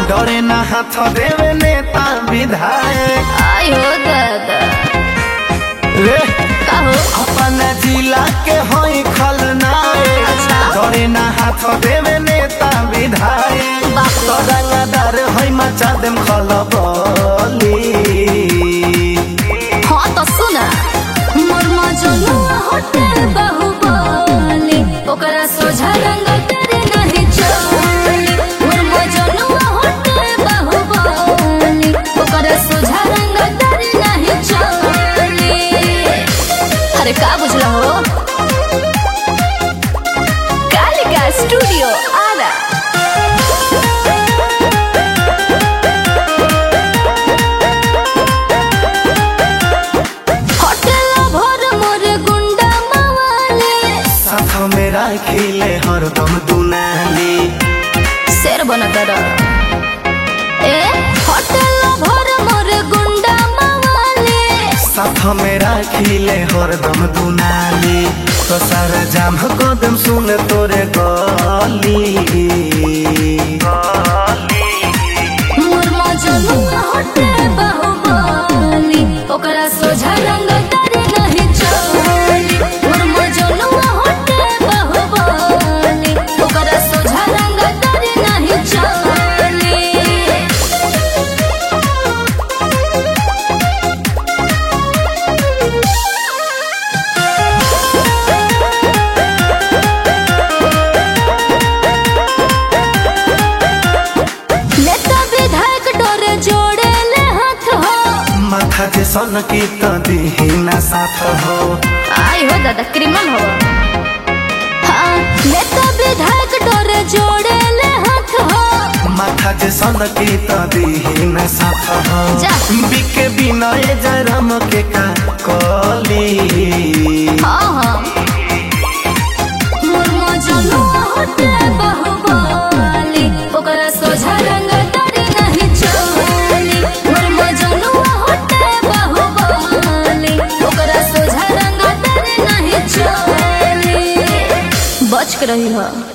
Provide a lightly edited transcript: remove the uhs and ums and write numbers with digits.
डरे ना हाथ देवे नेता विधायक। आयो दादा रे कहो अपना जिला के होई खलनायक। अच्छा। डरे ना हाथ देवे नेता विधायक। बाप रे। तो रंगदार होई मचा देम खलबली। हाँ तो सुना मोर मजनुआ होते बाहुबली ओकरा सोझा रंग तेरे नहीं चली। मोर मजनुआ होते बाहुबली ओकरा सोझा रंग तेरे नहीं चली। अरे का बुझला हो कालिका स्टूडियो आरा। साथ में राखिले हरदम दुनाली। शेर बना कर ए होटल भर मोर गुंडा मवाली। साथ में राखिले हरदम दुनाली। तो सारा जाम कदम सुन तोरे गली। मोर मजनुआ होते बाहुबली ओकरा सोझा रंग तारे नहीं चली। मोर मजनुआ होते बाहुबली ओकरा सोझा रंग तारे नहीं चली। नेता विधायक डोरे जोड़े ले हाथ हो। माथा जे सन की तो दीही ना साथ हो। आई हो दादा क्रिमिनल हो। हाँ नेता विधायक डोरे जोड़े ले हाथ हो। माथा जे सन की तो दीही ना साथ हो। जा। बिके बिना ए जरम के का कली। हाँ हाँ मोर मजनुआ होते बाहुबली ओकरा सोझा रंग तारे नहीं चली। मोर मजनुआ होते बाहुबली ओकरा सोझा रंग तारे नहीं चली। बच के रही हो।